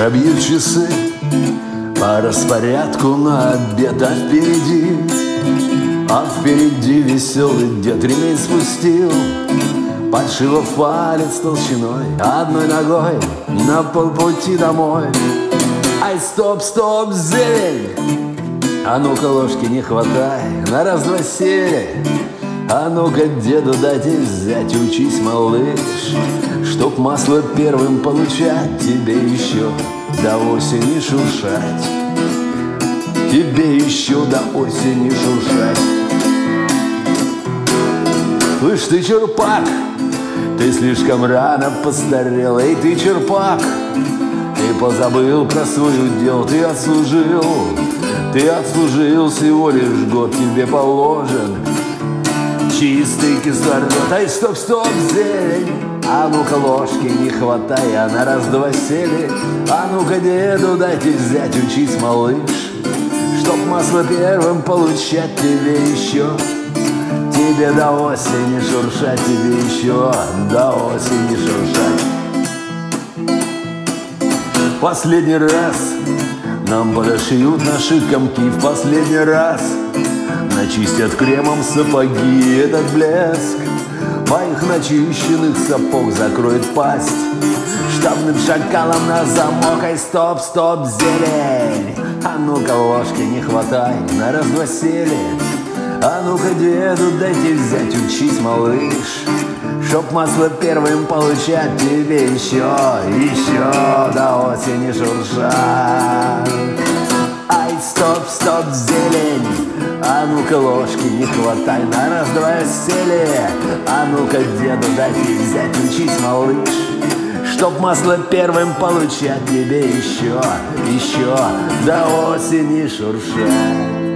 Быстро бьют часы по распорядку на обед, а впереди веселый дед ремень спустил, подшивав палец толщиной, одной ногой на полпути домой. Ай, стоп, стоп, зелень! А ну-ка ложки не хватай, на раз-два сели. А ну-ка деду дайте взять, учись, малыш, чтоб масло первым получать, тебе еще до осени шуршать, тебе еще до осени шуршать. Слышь, ты черпак, ты слишком рано постарел, эй, ты черпак, ты позабыл про свой удел, ты отслужил всего лишь год, тебе положен чистый кислород. Ай, стоп, стоп, зелень! А ну-ка ложки не хватай, а на раз-два сели. А ну-ка деду дайте взять, учись, малыш, чтоб масло первым получать, тебе до осени шуршать, тебе еще до осени шуршать. Последний раз нам подошьют наши комки, в последний раз начистят кремом сапоги, этот блеск моих начищенных сапог закроет пасть штабным шакалом на замок. Ай, стоп, стоп, зелень! А ну-ка ложки не хватай, на раз-два сели. А ну-ка деду дайте взять, учись, малыш, чтоб масло первым получать, тебе еще до осени шуршать. Ай, стоп, стоп, зелень! А ну-ка ложки не хватай, на раз-два сели. А ну-ка деду дайте взять, учись, малыш, чтоб масло первым получать, тебе еще до осени шуршать.